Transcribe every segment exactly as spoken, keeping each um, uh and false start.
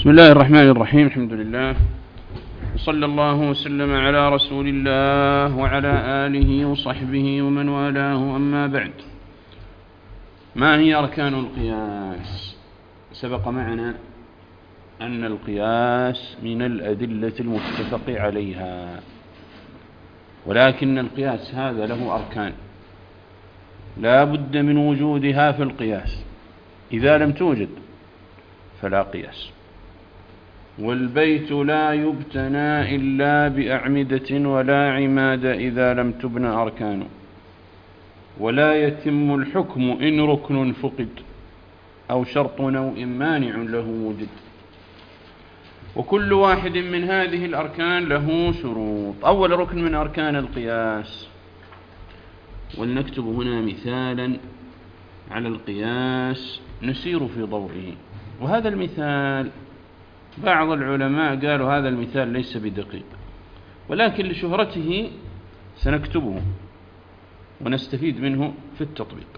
بسم الله الرحمن الرحيم. الحمد لله وصلى الله وسلم على رسول الله وعلى آله وصحبه ومن والاه، أما بعد. ما هي أركان القياس؟ سبق معنا أن القياس من الأدلة المتفق عليها، ولكن القياس هذا له أركان لا بد من وجودها في القياس، إذا لم توجد فلا قياس. والبيت لا يبتنى إلا بأعمدة ولا عماد إذا لم تبنى أركانه، ولا يتم الحكم إن ركن فقد أو شرط أو إن مانع له وجد. وكل واحد من هذه الأركان له شروط. أول ركن من أركان القياس، ولنكتب هنا مثالا على القياس نسير في ضوئه. وهذا المثال بعض العلماء قالوا هذا المثال ليس بدقيق، ولكن لشهرته سنكتبه ونستفيد منه في التطبيق.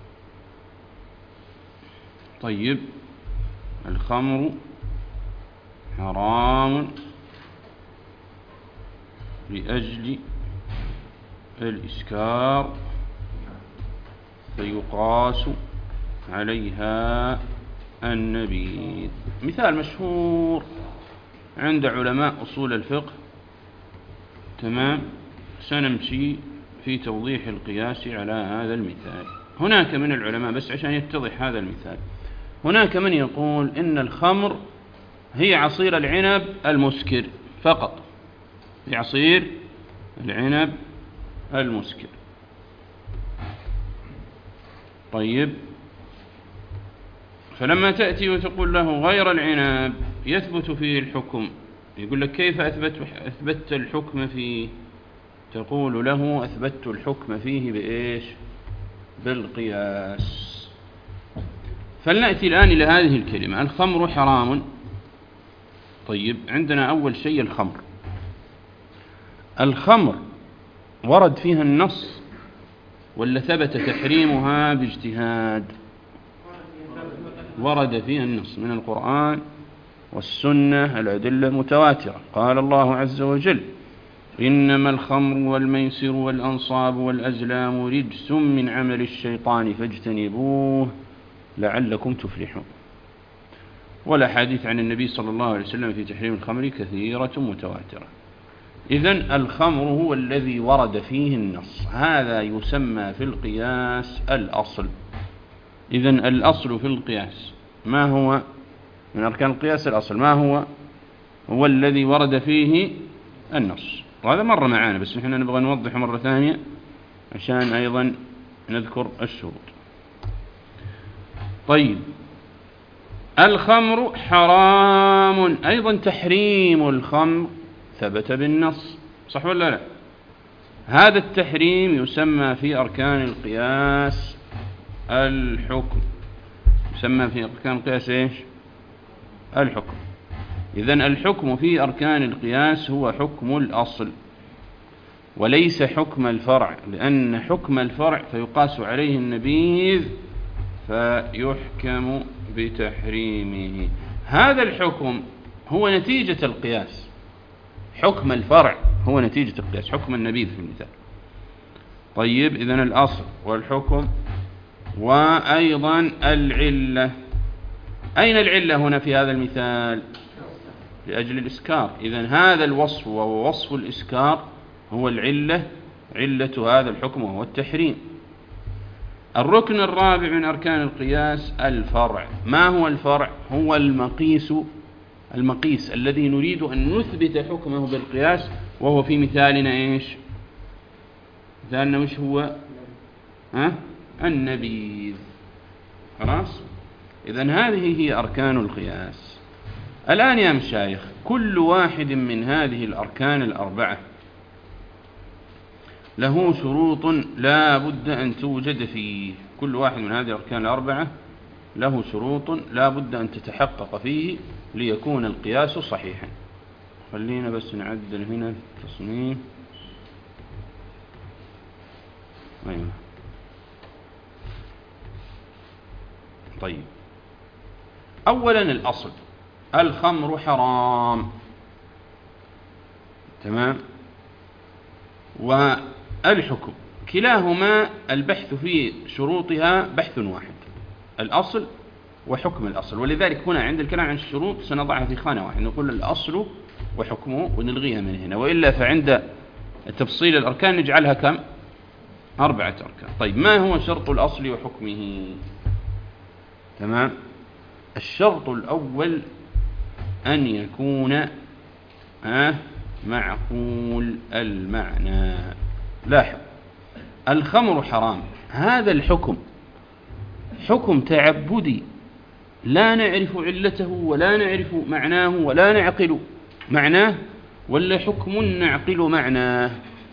طيب، الخمر حرام لأجل الإسكار فيقاس عليها النبيذ. مثال مشهور عند علماء أصول الفقه. تمام، سنمشي في توضيح القياس على هذا المثال. هناك من العلماء، بس عشان يتضح هذا المثال، هناك من يقول إن الخمر هي عصير العنب المسكر فقط، هي عصير العنب المسكر. طيب، فلما تأتي وتقول له غير العنب يثبت فيه الحكم، يقول لك كيف أثبت أثبت الحكم فيه؟ تقول له أثبت الحكم فيه بإيش؟ بالقياس. فلنأتي الآن إلى هذه الكلمة، الخمر حرام. طيب، عندنا أول شيء الخمر. الخمر ورد فيها النص ولا ثبت تحريمها باجتهاد؟ ورد فيها النص من القرآن والسنة، الأدلة المتواترة. قال الله عز وجل: إنما الخمر والميسر والأنصاب والأزلام رجس من عمل الشيطان فاجتنبوه لعلكم تفلحون. والأحاديث عن النبي صلى الله عليه وسلم في تحريم الخمر كثيرة متواترة. إذن الخمر هو الذي ورد فيه النص، هذا يسمى في القياس الأصل. إذن الأصل في القياس ما هو؟ من أركان القياس الأصل ما هو؟ هو الذي ورد فيه النص. وهذا مر معانا، بس نحن نبغى نوضح مرة ثانية عشان أيضا نذكر الشروط. طيب، الخمر حرام، أيضا تحريم الخمر ثبت بالنص، صح ولا لا؟ هذا التحريم يسمى في أركان القياس الحكم. يسمى في أركان القياس إيش؟ الحكم. إذن الحكم في أركان القياس هو حكم الأصل وليس حكم الفرع، لأن حكم الفرع فيقاس عليه النبيذ فيحكم بتحريمه. هذا الحكم هو نتيجة القياس، حكم الفرع هو نتيجة القياس، حكم النبيذ في المثال. طيب، إذن الأصل والحكم وأيضا العلة. أين العلة هنا في هذا المثال؟ لأجل الإسكار. إذن هذا الوصف وهو وصف الإسكار هو العلة، علة هذا الحكم وهو التحريم. الركن الرابع من أركان القياس الفرع. ما هو الفرع؟ هو المقيس، المقيس الذي نريد أن نثبت حكمه بالقياس، وهو في مثالنا إيش؟ مثالنا مش هو؟ ها؟ النبيذ. خلاص؟ إذن هذه هي أركان القياس. الآن يا مشايخ، كل واحد من هذه الأركان الأربعة له شروط لا بد أن توجد فيه. كل واحد من هذه الأركان الأربعة له شروط لا بد أن تتحقق فيه ليكون القياس صحيحا. خلينا بس نعدل هنا التصميم. أيوة. طيب، أولا الأصل. الخمر حرام، تمام، والحكم كلاهما البحث في شروطها بحث واحد، الأصل وحكم الأصل. ولذلك هنا عند الكلام عن الشروط سنضعها في خانة واحدة، نقول الأصل وحكمه ونلغيها من هنا، وإلا فعند تفصيل الأركان نجعلها كم؟ أربعة أركان. طيب ما هو شرط الأصل وحكمه؟ تمام. الشرط الأول أن يكون آه معقول المعنى. لاحظ، الخمر حرام، هذا الحكم حكم تعبدي لا نعرف علته ولا نعرف معناه ولا نعقل معناه، ولا حكم نعقل معناه؟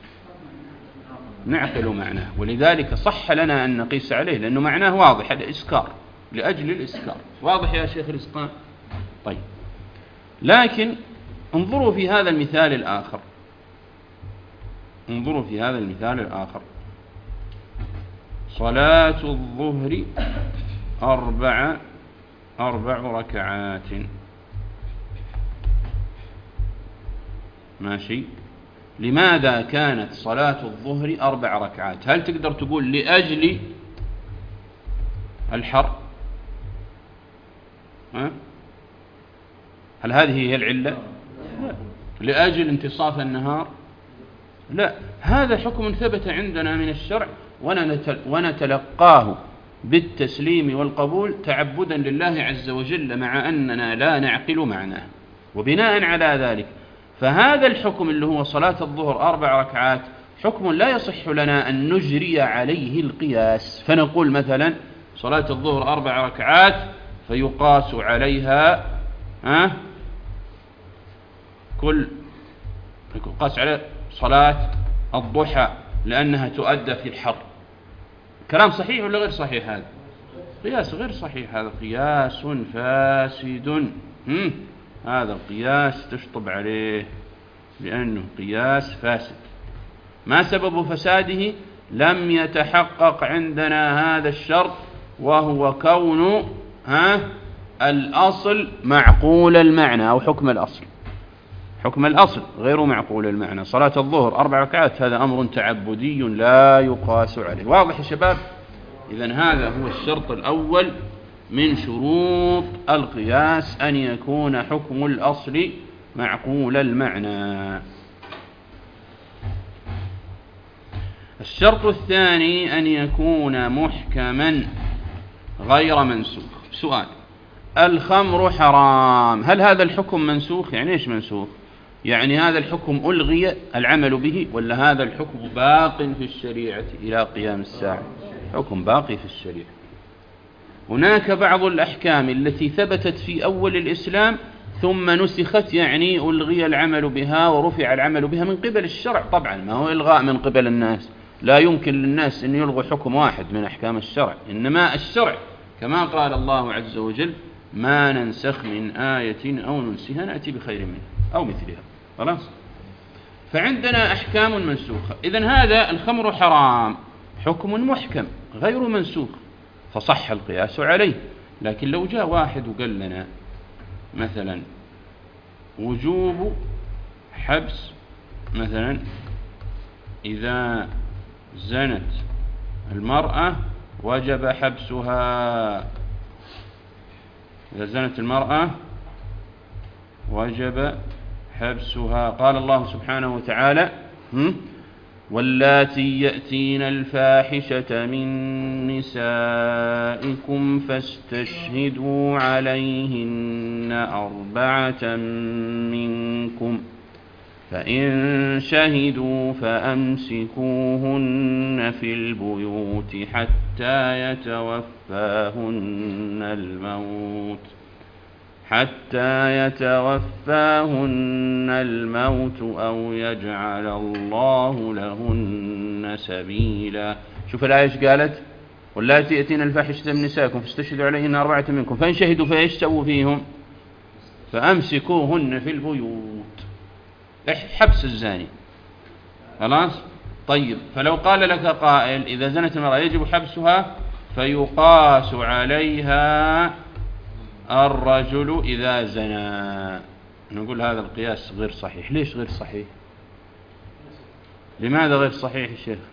نعقل معناه، ولذلك صح لنا أن نقيس عليه لأنه معناه واضح، الإسكار، لأجل الإسكار. واضح يا شيخ الإسقان؟ طيب، لكن انظروا في هذا المثال الآخر، انظروا في هذا المثال الآخر، صلاة الظهر أربع أربع ركعات، ماشي. لماذا كانت صلاة الظهر أربع ركعات؟ هل تقدر تقول لأجل الحر؟ ها؟ هل هذه هي العلة؟ لا. لأجل انتصاف النهار؟ لا، هذا حكم ثبت عندنا من الشرع ونتلقاه بالتسليم والقبول تعبدا لله عز وجل، مع أننا لا نعقل معناه. وبناء على ذلك فهذا الحكم اللي هو صلاة الظهر أربع ركعات حكم لا يصح لنا أن نجري عليه القياس، فنقول مثلا صلاة الظهر أربع ركعات فيقاس عليها ها كل يقاس على صلاة الضحى لأنها تؤدى في الحر. كلام صحيح ولا غير صحيح؟ هذا قياس غير صحيح، هذا قياس فاسد. هم؟ هذا القياس تشطب عليه لأنه قياس فاسد. ما سبب فساده؟ لم يتحقق عندنا هذا الشرط، وهو كون ها الأصل معقول المعنى، أو حكم الأصل، حكم الأصل غير معقول المعنى. صلاة الظهر أربع ركعات هذا أمر تعبدي لا يقاس عليه. واضح يا شباب؟ إذن هذا هو الشرط الأول من شروط القياس، أن يكون حكم الأصل معقول المعنى. الشرط الثاني أن يكون محكما غير منسوخ. سؤال: الخمر حرام، هل هذا الحكم منسوخ؟ يعني إيش منسوخ؟ يعني هذا الحكم ألغي العمل به، ولا هذا الحكم باق في الشريعة إلى قيام الساعة؟ حكم باقي في الشريعة. هناك بعض الأحكام التي ثبتت في أول الإسلام ثم نسخت، يعني ألغي العمل بها ورفع العمل بها من قبل الشرع. طبعا ما هو إلغاء من قبل الناس، لا يمكن للناس أن يلغوا حكم واحد من أحكام الشرع، إنما الشرع كما قال الله عز وجل: ما ننسخ من آية أو ننسها نأتي بخير منها أو مثلها. خلاص؟ فعندنا أحكام منسوخة. إذن هذا الخمر حرام حكم محكم غير منسوخ، فصح القياس عليه. لكن لو جاء واحد وقال لنا مثلا وجوب حبس، مثلا إذا زنت المرأة وجب حبسها، إذا زنت المرأة وجب حبسها. قال الله سبحانه وتعالى: واللاتي يأتين الفاحشة من نسائكم فاستشهدوا عليهن أربعة منكم، فإن شهدوا فأمسكوهن في البيوت حتى يتوفاهن الموت حتى يتوفاهن الموت أو يجعل الله لهن سبيلا. شوف الآية ايش قالت؟ واللاتي يأتين الفاحشة من نسائكم فاستشهدوا عليهن أربعة منكم، فإن شهدوا فإيش سووا فيهم؟ فأمسكوهن في البيوت، حبس الزاني. خلاص؟ طيب، فلو قال لك قائل: إذا زنت المرأة يجب حبسها، فيقاس عليها الرجل إذا زنى. نقول هذا القياس غير صحيح. ليش غير صحيح؟ لماذا غير صحيح يا شيخ؟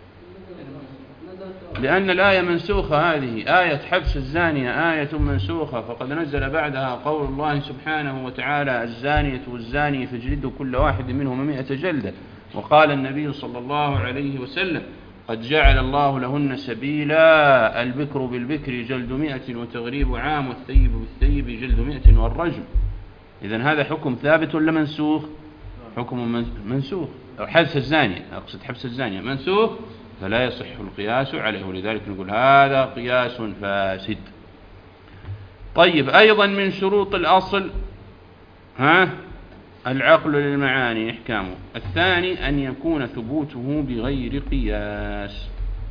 لأن الآية منسوخة، هذه آية حبس الزانية آية منسوخة، فقد نزل بعدها قول الله سبحانه وتعالى الزانية والزاني فاجلدوا كل واحد منهما مئة جلدة. وقال النبي صلى الله عليه وسلم قد جعل الله لهن سبيلا، البكر بالبكر جلد مئة وتغريب عام، والثيب بالثيب جلد مئة والرجم. إذن هذا حكم ثابت ولا منسوخ؟ حكم منسوخ. حبس الزانية، أقصد حبس الزانية منسوخ، فلا يصح القياس عليه، ولذلك نقول هذا قياس فاسد. طيب، أيضا من شروط الأصل ها العقل للمعاني إحكامه. الثاني أن يكون ثبوته بغير قياس،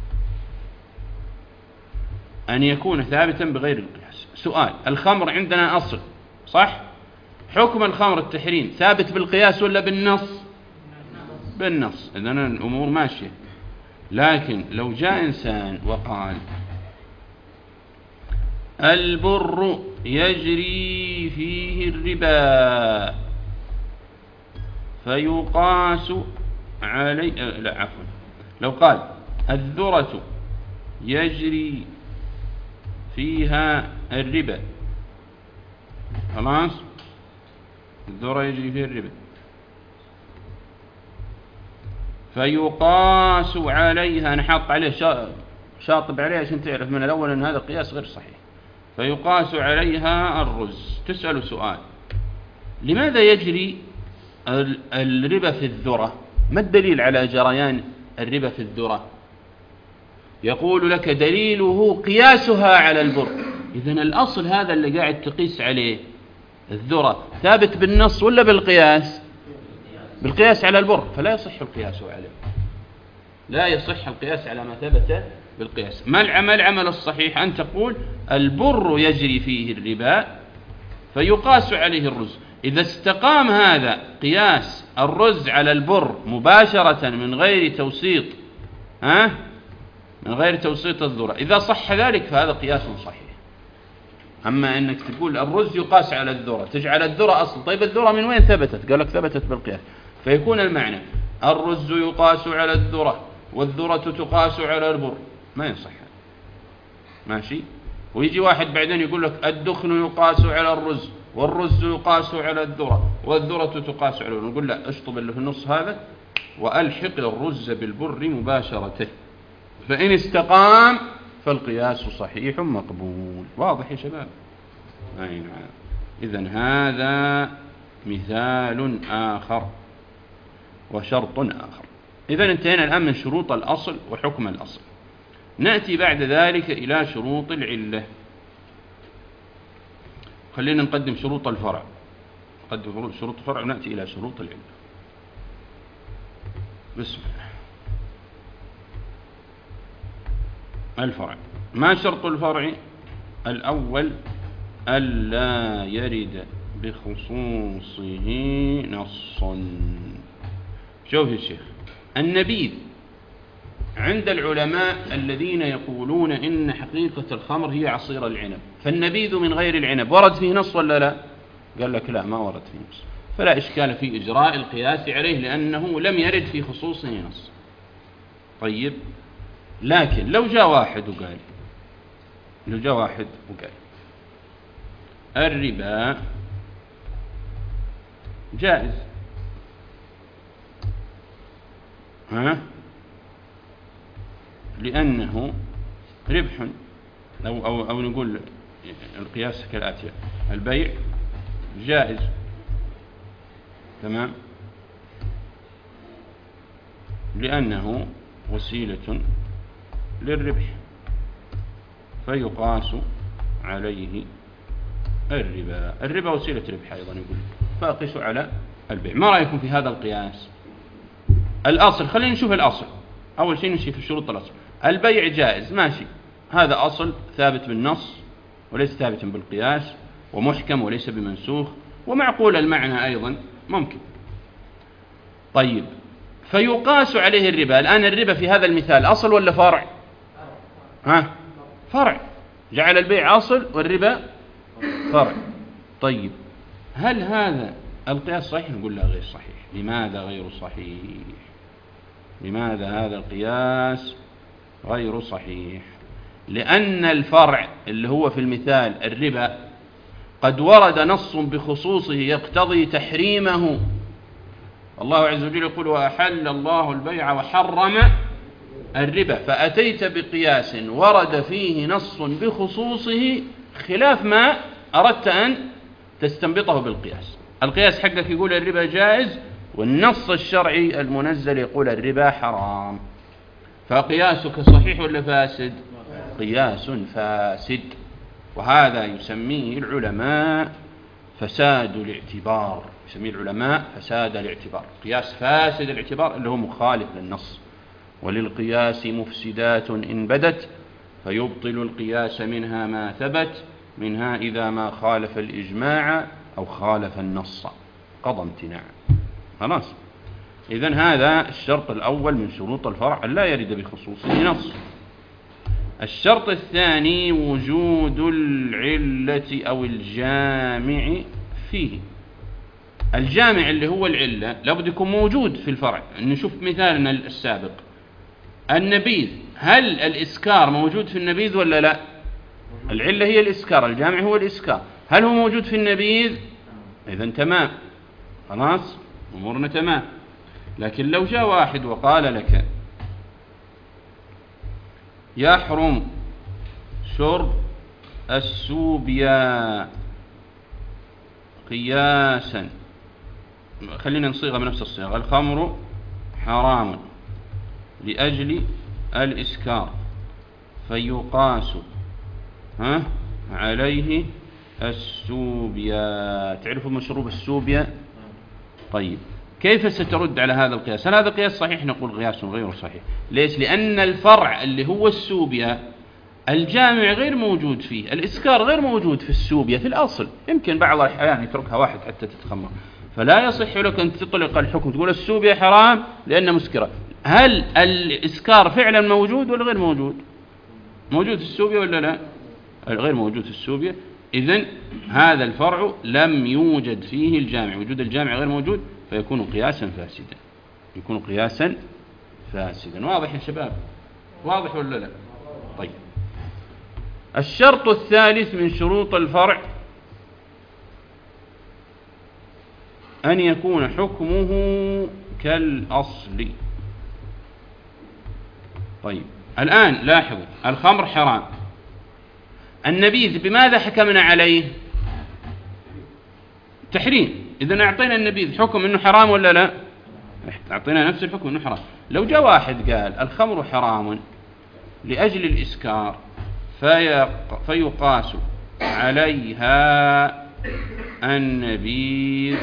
أن يكون ثابتا بغير القياس. سؤال: الخمر عندنا أصل صح؟ حكم الخمر التحريم ثابت بالقياس ولا بالنص؟ بالنص. إذن الأمور ماشية. لكن لو جاء إنسان وقال البر يجري فيه الربا فيقاس علي، لا عفوا، لو قال الذرة يجري فيها الربا، خلاص، الذرة يجري فيها الربا فيقاس عليها، أنا حاط عليه شاطب عليه عشان تعرف من الأول أن هذا قياس غير صحيح. فيقاس عليها الرز. تسأل سؤال: لماذا يجري الربا في الذرة؟ ما الدليل على جريان الربا في الذرة؟ يقول لك دليله قياسها على البر. إذن الأصل هذا اللي قاعد تقيس عليه الذرة ثابت بالنص ولا بالقياس؟ بالقياس على البر، فلا يصح القياس عليه، لا يصح القياس على ما ثبت بالقياس. ما العمل العمل الصحيح؟ أن تقول البر يجري فيه الربا فيقاس عليه الرز. إذا استقام هذا قياس الرز على البر مباشرة من غير توسيط، ها من غير توسيط الذرة، إذا صح ذلك فهذا قياس صحيح. أما أنك تقول الرز يقاس على الذرة، تجعل الذرة أصل، طيب الذرة من وين ثبتت؟ قال لك ثبتت بالقياس، فيكون المعنى الرز يقاس على الذرة والذرة تقاس على البر، ما يصح. ماشي. ويجي واحد بعدين يقول لك الدخن يقاس على الرز والرز يقاس على الذرة والذرة تقاس على البر، نقول لا، اشطب اللي في النص هذا وألحق الرز بالبر مباشرة، فإن استقام فالقياس صحيح مقبول. واضح يا شباب؟ أي نعم. إذن هذا مثال آخر وشرط آخر. إذن انتهينا الآن من شروط الأصل وحكم الأصل. نأتي بعد ذلك إلى شروط العلة. خلينا نقدم شروط الفرع، نقدم شروط الفرع ونأتي إلى شروط العلة. بسم الله. الفرع. ما شرط الفرع؟ الأول ألا يرد بخصوصه نص. شوف يا شيخ، النبيذ عند العلماء الذين يقولون إن حقيقة الخمر هي عصير العنب، فالنبيذ من غير العنب ورد فيه نص ولا لا؟ قال لك لا، ما ورد فيه نص، فلا إشكال في إجراء القياس عليه لأنه لم يرد في خصوصه نص. طيب، لكن لو جاء واحد وقال لو جاء واحد وقال الربا جائز، ها لأنه ربح، أو, أو, أو نقول القياس كالآتي: البيع جائز، تمام، لأنه وسيلة للربح فيقاس عليه الربا. الربا وسيلة ربح أيضا، يقول فأقيس على البيع. ما رأيكم في هذا القياس؟ الأصل، خلينا نشوف الأصل أول شيء، نمشي في شروط الأصل. البيع جائز، ماشي، هذا أصل ثابت بالنص وليس ثابتا بالقياس، ومحكم وليس بمنسوخ، ومعقول المعنى أيضا ممكن. طيب، فيقاس عليه الربا. الآن الربا في هذا المثال أصل ولا فرع؟ ها فرع. جعل البيع أصل والربا فرع. طيب هل هذا القياس صحيح؟ نقول لا غير صحيح. لماذا غير صحيح؟ لماذا هذا القياس غير صحيح؟ لأن الفرع اللي هو في المثال الربا قد ورد نص بخصوصه يقتضي تحريمه. الله عز وجل يقول وأحل الله البيع وحرم الربا، فأتيت بقياس ورد فيه نص بخصوصه خلاف ما أردت أن تستنبطه بالقياس. القياس حقك يقول الربا جائز، والنص الشرعي المنزل يقول الربا حرام، فقياسك صحيح ولا فاسد؟ قياس فاسد، وهذا يسميه العلماء فساد الاعتبار. يسميه العلماء فساد الاعتبار، قياس فاسد الاعتبار اللي هو مخالف للنص. وللقياس مفسدات إن بدت فيبطل القياس منها ما ثبت، منها إذا ما خالف الإجماع أو خالف النص قضى امتناع. خلاص، إذن هذا الشرط الأول من شروط الفرع أن لا يرد بخصوصه نص. الشرط الثاني وجود العلة أو الجامع فيه. الجامع اللي هو العلة لابد يكون موجود في الفرع. نشوف مثالنا السابق، النبيذ، هل الإسكار موجود في النبيذ ولا لا؟ العلة هي الإسكار، الجامع هو الإسكار. هل هو موجود في النبيذ؟ إذن تمام، خلاص أمورنا تمام. لكن لو جاء واحد وقال لك يحرم شرب السوبيا قياسا، خلينا نصيغها بنفس الصيغة، الخمر حرام لأجل الإسكار فيقاس ها عليه السوبيا. تعرفوا مشروب السوبيا؟ طيب كيف سترد على هذا القياس؟ هل هذا قياس صحيح؟ نقول قياس غير صحيح. ليش؟ لأن الفرع اللي هو السوبيا الجامع غير موجود فيه، الإسكار غير موجود في السوبيا في الأصل، يمكن بعض الأحيان يتركها واحد حتى تتخمر، فلا يصح لك أن تطلق الحكم تقول السوبيا حرام لأنها مسكرة. هل الإسكار فعلا موجود ولا غير موجود؟ موجود في السوبيا ولا لا؟ غير موجود في السوبيا. إذن هذا الفرع لم يوجد فيه الجامع، وجود الجامع غير موجود، فيكون قياسا فاسدا، يكون قياسا فاسدا. واضح يا شباب؟ واضح ولا لا؟ طيب، الشرط الثالث من شروط الفرع أن يكون حكمه كالأصل. طيب الآن لاحظوا، الخمر حرام، النبيذ بماذا حكمنا عليه؟ تحريم. إذن أعطينا النبيذ حكم أنه حرام ولا لا؟ أعطينا نفس الحكم أنه حرام. لو جاء واحد قال الخمر حرام لأجل الإسكار فيقاس عليها النبيذ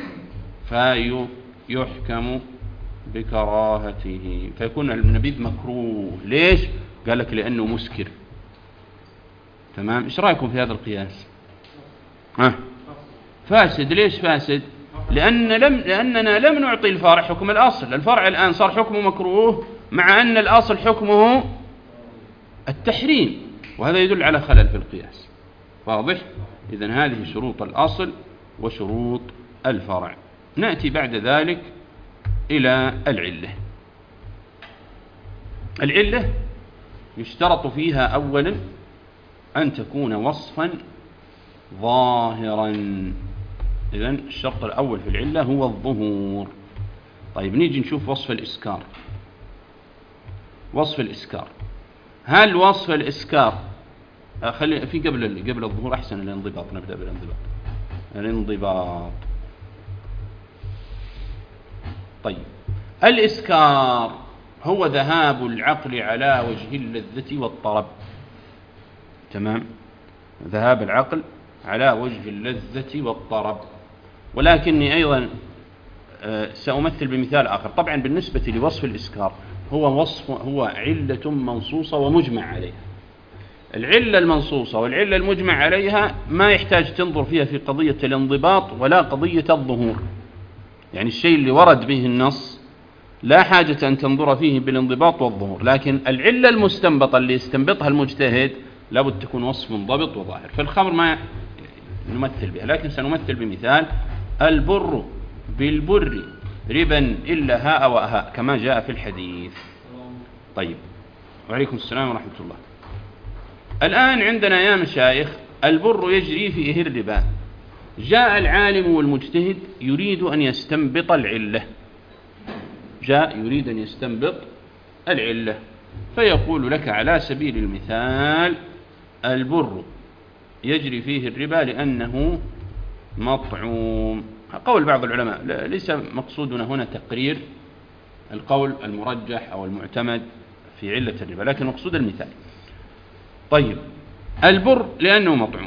فيحكم بكراهته، فيكون النبيذ مكروه. ليش؟ قال لك لأنه مسكر. تمام، إيش رأيكم في هذا القياس؟ ها؟ فاسد. ليش فاسد؟ لأن لم لأننا لم نعطي الفرع حكم الأصل. الفرع الآن صار حكمه مكروه مع أن الأصل حكمه التحريم، وهذا يدل على خلل في القياس. واضح؟ إذن هذه شروط الأصل وشروط الفرع. نأتي بعد ذلك إلى العلة. العلة يشترط فيها أولا أن تكون وصفا ظاهرا. إذن الشرط الأول في العلة هو الظهور. طيب نيجي نشوف وصف الإسكار. وصف الإسكار، هل وصف الإسكار خلي في قبل قبل الظهور أحسن الانضباط، نبدأ بالانضباط. الانضباط. طيب الإسكار هو ذهاب العقل على وجه اللذة والطرب. تمام، ذهاب العقل على وجه اللذة والطرب. ولكني أيضا سأمثل بمثال آخر. طبعا بالنسبة لوصف الإسكار هو وصف هو علة منصوصة ومجمع عليها. العلة المنصوصة والعلة المجمع عليها ما يحتاج تنظر فيها في قضية الانضباط ولا قضية الظهور. يعني الشيء اللي ورد به النص لا حاجة أن تنظر فيه بالانضباط والظهور، لكن العلة المستنبطة اللي يستنبطها المجتهد لابد تكون وصف منضبط وظاهر. فالخمر ما نمثل بها، لكن سنمثل بمثال: البر بالبر ربا إلا هاء وهاء كما جاء في الحديث. طيب، وعليكم السلام ورحمة الله. الآن عندنا يا مشايخ البر يجري فيه الربا. جاء العالم والمجتهد يريد أن يستنبط العلة، جاء يريد أن يستنبط العلة، فيقول لك على سبيل المثال: البر يجري فيه الربا لأنه مطعوم. قول بعض العلماء، ليس مقصودنا هنا تقرير القول المرجح أو المعتمد في علة الربا، لكن مقصود المثال. طيب، البر لأنه مطعوم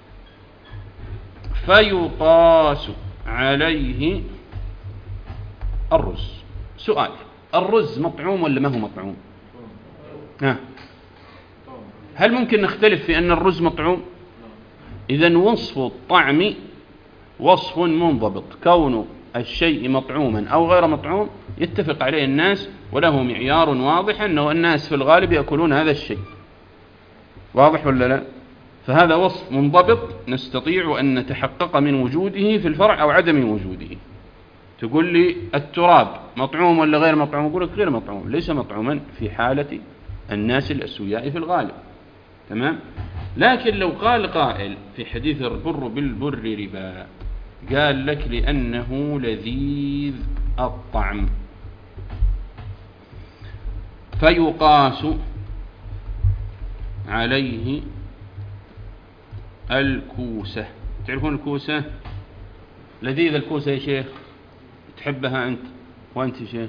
فيقاس عليه الرز. سؤال: الرز مطعوم ولا ما هو مطعوم؟ ها. هل ممكن نختلف في أن الرز مطعوم؟ إذن وصف الطعم وصف منضبط، كون الشيء مطعوما أو غير مطعوم يتفق عليه الناس، وله معيار واضح أنه الناس في الغالب يأكلون هذا الشيء. واضح ولا لا؟ فهذا وصف منضبط نستطيع أن نتحقق من وجوده في الفرع أو عدم وجوده. تقول لي التراب مطعوم ولا غير مطعوم؟ أقول لك غير مطعوم، ليس مطعوما في حالة الناس الأسوياء في الغالب. تمام؟ لكن لو قال قائل في حديث البر بالبر ربا، قال لك لأنه لذيذ الطعم فيقاس عليه الكوسة. تعرفون الكوسة؟ لذيذ الكوسة يا شيخ، تحبها أنت؟ وأنت يا شيخ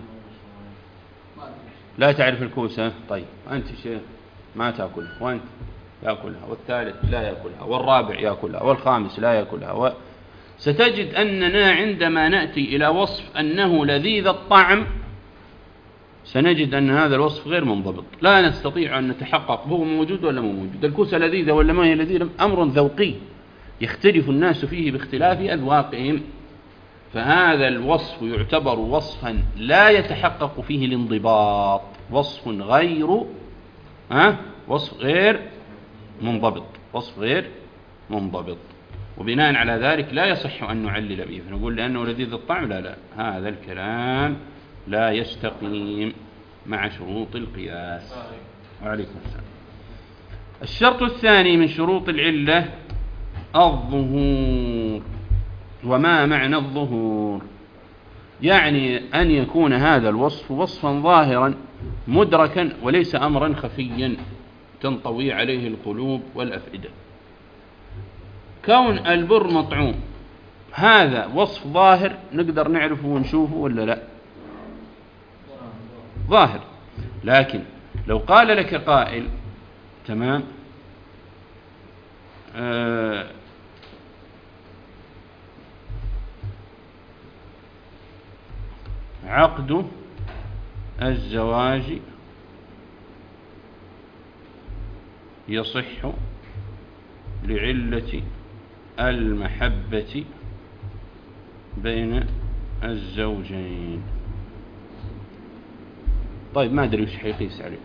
لا تعرف الكوسة؟ طيب، أنت يا شيخ ما تأكلها، وأنت يأكلها، والثالث لا يأكلها، والرابع يأكلها، والخامس لا يأكلها. و... ستجد أننا عندما نأتي إلى وصف أنه لذيذ الطعم سنجد أن هذا الوصف غير منضبط، لا نستطيع أن نتحقق هو موجود ولا مو موجود. الكوسة لذيذة ولا ما هي لذيذة أمر ذوقي يختلف الناس فيه باختلاف أذواقهم، فهذا الوصف يعتبر وصفا لا يتحقق فيه الانضباط، وصف غير ها وصف غير منضبط، وصف غير منضبط، وبناء على ذلك لا يصح أن نعلل به، فنقول لأنه لذيذ الطعم لا لا، هذا الكلام لا يستقيم مع شروط القياس. وعليكم السلام. الشرط الثاني من شروط العلة الظهور. وما معنى الظهور؟ يعني أن يكون هذا الوصف وصفا ظاهرا مدركا وليس أمرا خفيا تنطوي عليه القلوب والأفئدة. كون البر مطعوم هذا وصف ظاهر نقدر نعرفه ونشوفه ولا لا؟ ظاهر. لكن لو قال لك قائل تمام آه عقد الزواج يصح لعلة المحبة بين الزوجين. طيب، ما أدري وش حيقيس عليه.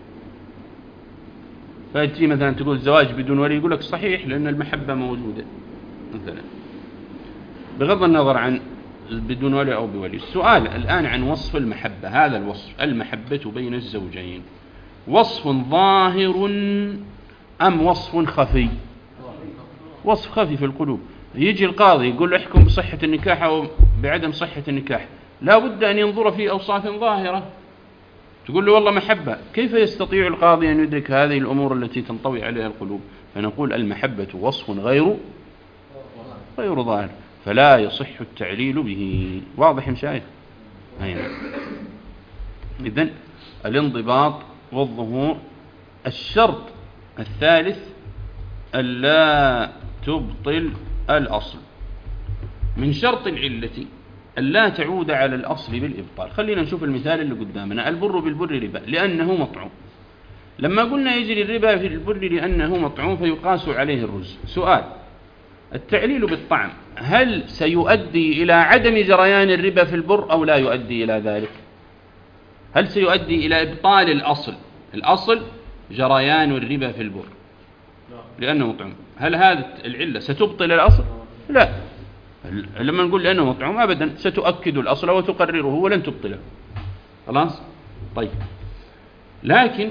فتجي مثلا تقول زواج بدون ولي، يقول لك صحيح لأن المحبة موجودة مثلا، بغض النظر عن بدون ولي أو بولي. السؤال الآن عن وصف المحبة. هذا الوصف المحبة بين الزوجين وصف ظاهر أم وصف خفي؟ وصف خفي في القلوب. يجي القاضي يقول له احكم بصحة النكاح أو بعدم صحة النكاح، لا بد أن ينظر في أوصاف ظاهرة. تقول له والله محبة، كيف يستطيع القاضي أن يدرك هذه الأمور التي تنطوي عليها القلوب؟ فنقول المحبة وصف غير غير ظاهر، فلا يصح التعليل به. واضح مشايخ؟ أين إذن الانضباط والظهور. الشرط الثالث ألا تبطل الأصل. من شرط العلة ألا تعود على الأصل بالإبطال. خلينا نشوف المثال اللي قدامنا. البر بالبر ربا لأنه مطعوم. لما قلنا يجري الربا في البر لأنه مطعوم فيقاس عليه الرز. سؤال: التعليل بالطعم هل سيؤدي إلى عدم جريان الربا في البر أو لا يؤدي إلى ذلك؟ هل سيؤدي إلى إبطال الأصل؟ الأصل جريان الربا في البر لأنه مطعوم. هل هذه العلة ستبطل الأصل؟ لا، لما نقول لأنه مطعوم أبدا ستؤكد الأصل وتقرره ولن تبطله. خلاص؟ طيب، لكن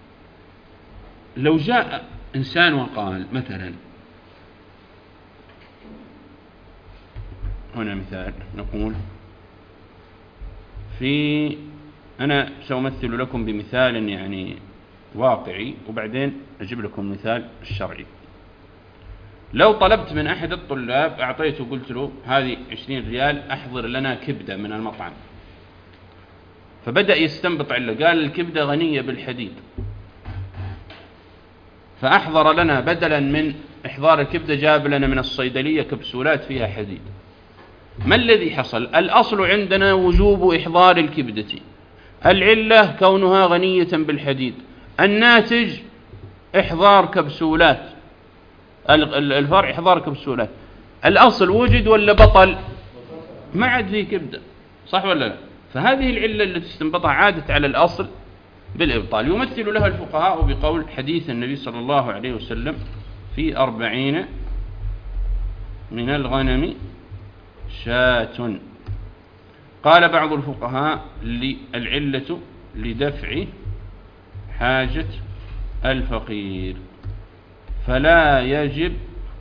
لو جاء إنسان وقال مثلا، هنا مثال، نقول في أنا سأمثل لكم بمثال يعني واقعي وبعدين أجيب لكم مثال الشرعي. لو طلبت من أحد الطلاب، أعطيته قلت له هذه عشرين ريال أحضر لنا كبدة من المطعم، فبدأ يستنبط علة، قال الكبدة غنية بالحديد، فأحضر لنا بدلا من إحضار الكبدة جاب لنا من الصيدلية كبسولات فيها حديد. ما الذي حصل؟ الأصل عندنا وجوب إحضار الكبدة، العلة كونها غنية بالحديد، الناتج إحضار كبسولات، الفرع إحضار كبسولات. الأصل وجد ولا بطل؟ ما عاد فيه كبدة، صح ولا لا؟ فهذه العلة التي استنبطها عادت على الأصل بالإبطال. يمثل لها الفقهاء بقول حديث النبي صلى الله عليه وسلم في أربعين من الغنم شاة. قال بعض الفقهاء العلة لدفع حاجة الفقير، فلا يجب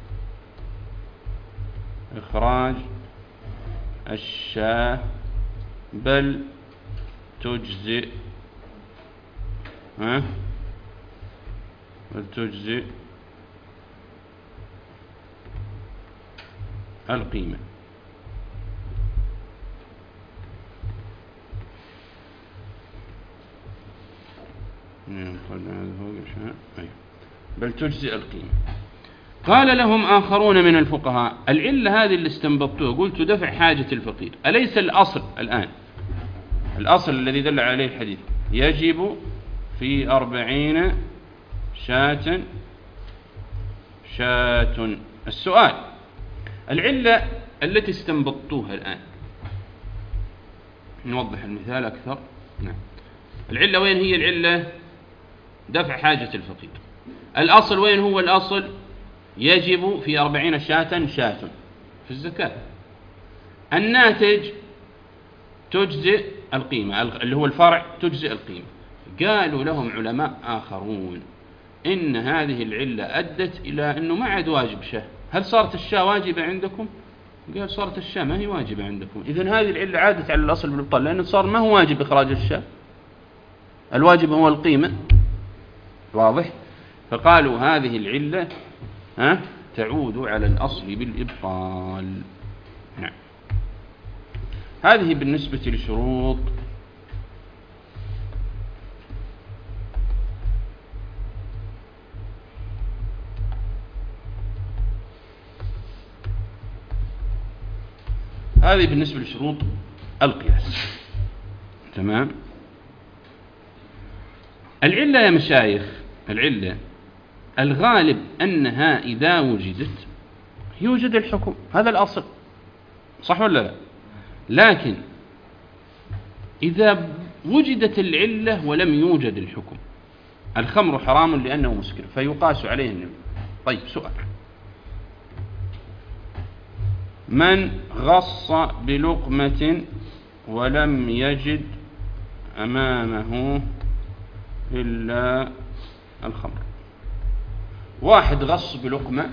إخراج الشاة بل تجزئ ها بل تجزئ القيمة. بل تجزئ القيمة. قال لهم آخرون من الفقهاء العلة هذه اللي استنبطوها قلت دفع حاجة الفقير، أليس الأصل الآن الأصل الذي دل عليه الحديث يجب في أربعين شاة شاة؟ السؤال العلة التي استنبطوها الآن، نوضح المثال أكثر. نعم، العلة وين هي العلة؟ دفع حاجة الفقير. الأصل وين هو الأصل؟ يجب في أربعين شاة شاة في الزكاة. الناتج تجزئ القيمة، اللي هو الفرع تجزئ القيمة. قالوا لهم علماء آخرون إن هذه العلة أدت إلى أنه ما عاد واجب شاة. هل صارت الشاة واجبة عندكم؟ قال صارت الشاة ما هي واجبة عندكم. إذن هذه العلة عادت على الأصل بالبطال، لأنه صار ما هو واجب إخراج الشاة، الواجب هو القيمة. واضح؟ فقالوا هذه العلة ها تعود على الأصل بالإبطال. نعم، هذه بالنسبة لشروط هذه بالنسبة لشروط القياس. تمام. العلة يا مشايخ، العلة الغالب أنها إذا وجدت يوجد الحكم، هذا الأصل، صح ولا لا؟ لكن إذا وجدت العلة ولم يوجد الحكم، الخمر حرام لأنه مسكر فيقاس عليه النبي. طيب سؤال، من غص بلقمة ولم يجد أمامه إلا الخمر؟ واحد غص بلقمة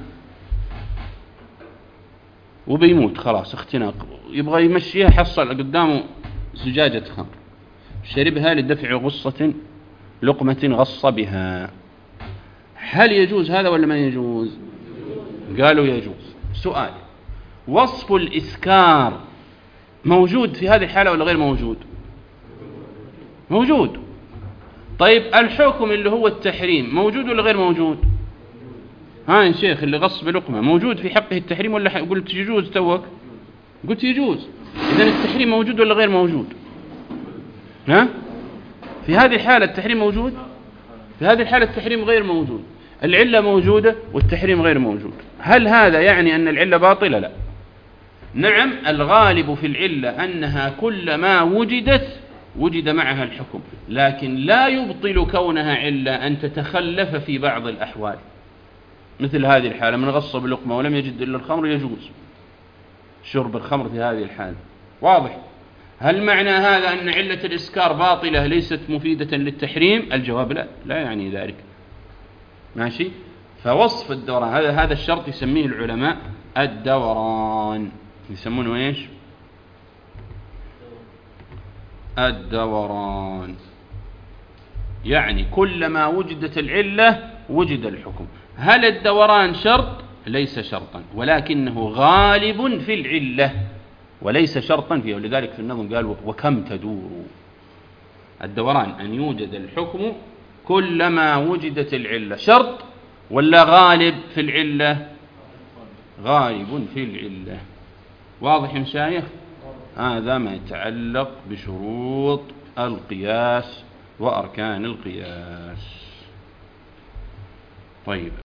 وبيموت خلاص اختناق، يبغى يمشيها، حصل قدامه زجاجة خمر، شربها لدفع غصة لقمة غص بها، هل يجوز هذا ولا ما يجوز؟ قالوا يجوز. سؤال، وصف الإسكار موجود في هذه الحالة ولا غير موجود؟ موجود. طيب الحكم اللي هو التحريم موجود ولا غير موجود؟ ها يا شيخ، اللي غص بلقمة موجود في حقه التحريم ولا قلت يجوز توك؟ قلت يجوز. إذن التحريم موجود ولا غير موجود؟ ها؟ في هذه الحالة التحريم موجود؟ في هذه الحالة التحريم غير موجود. العلة موجودة والتحريم غير موجود. هل هذا يعني أن العلة باطلة؟ لا. نعم، الغالب في العلة أنها كلما وجدت وجد معها الحكم، لكن لا يبطل كونها علة أن تتخلف في بعض الأحوال. مثل هذه الحالة، من غص بلقمة ولم يجد إلا الخمر يجوز، شرب الخمر في هذه الحال. واضح؟ هل معنى هذا أن علة الإسكار باطلة ليست مفيدة للتحريم؟ الجواب لا، لا يعني ذلك. ماشي؟ فوصف الدوران هذا هذا الشرط يسميه العلماء الدوران. يسمونه ايش؟ الدوران. يعني كلما وجدت العلة وجد الحكم. هل الدوران شرط؟ ليس شرطا، ولكنه غالب في العلة وليس شرطا فيه. ولذلك في النظم قال وكم تدور. الدوران أن يوجد الحكم كلما وجدت العلة. شرط ولا غالب في العلة؟ غالب في العلة. واضح يا مشايخ؟ هذا ما يتعلق بشروط القياس وأركان القياس. طيب.